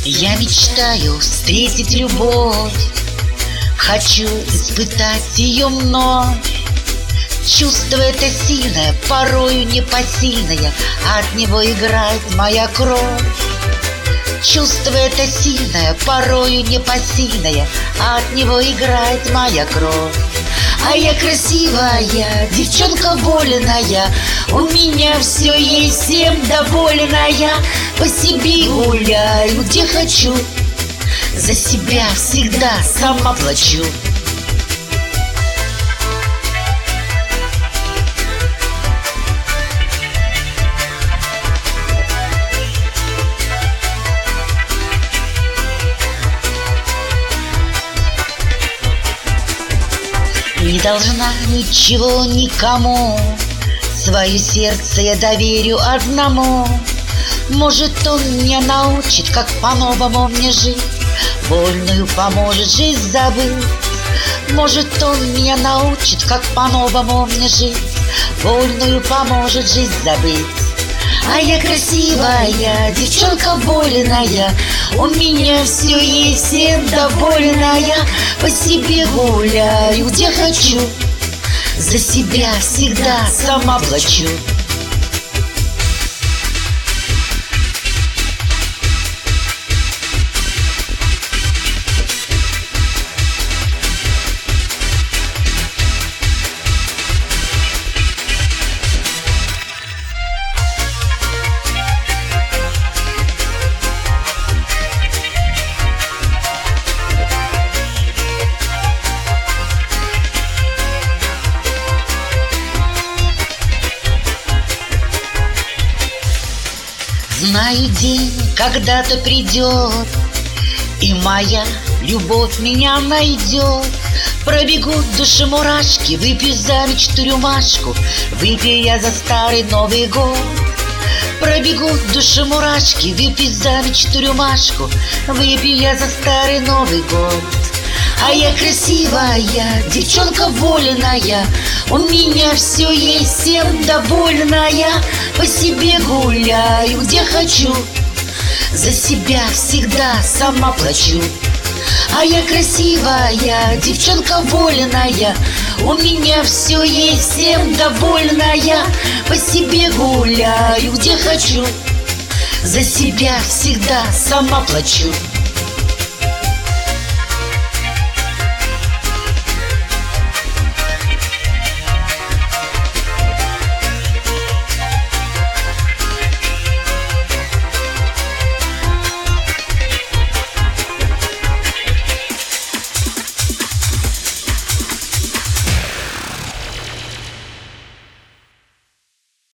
Я мечтаю встретить любовь, хочу испытать ее вновь. Чувство это сильное, порою непосильное, от него играет моя кровь. Чувство это сильное, порою непосильное, от него играет моя кровь. А я красивая, девчонка вольная, у меня все есть, всем довольная. По себе гуляю, где хочу, за себя всегда сама плачу. Не должна ничего никому, свое сердце я доверю одному. Может, он меня научит, как по-новому мне жить, вольную поможет жизнь забыть. Может, он меня научит, как по-новому мне жить, вольную поможет жизнь забыть. А я красивая, девчонка вольная, у меня все есть, всем довольная. По себе гуляю, где хочу, за себя всегда сама плачу. Знаю, день когда-то придет, и моя любовь меня найдет. Пробегут души мурашки, выпью за мечту рюмашку, выпью я за старый Новый год. Пробегут души мурашки, выпью за мечту рюмашку, выпью я за старый Новый год. А я красивая, девчонка вольная, у меня все есть, всем довольная. По себе гуляю, где хочу, за себя всегда сама плачу. А я красивая, девчонка вольная, у меня все есть, всем довольная. По себе гуляю, где хочу, за себя всегда сама плачу.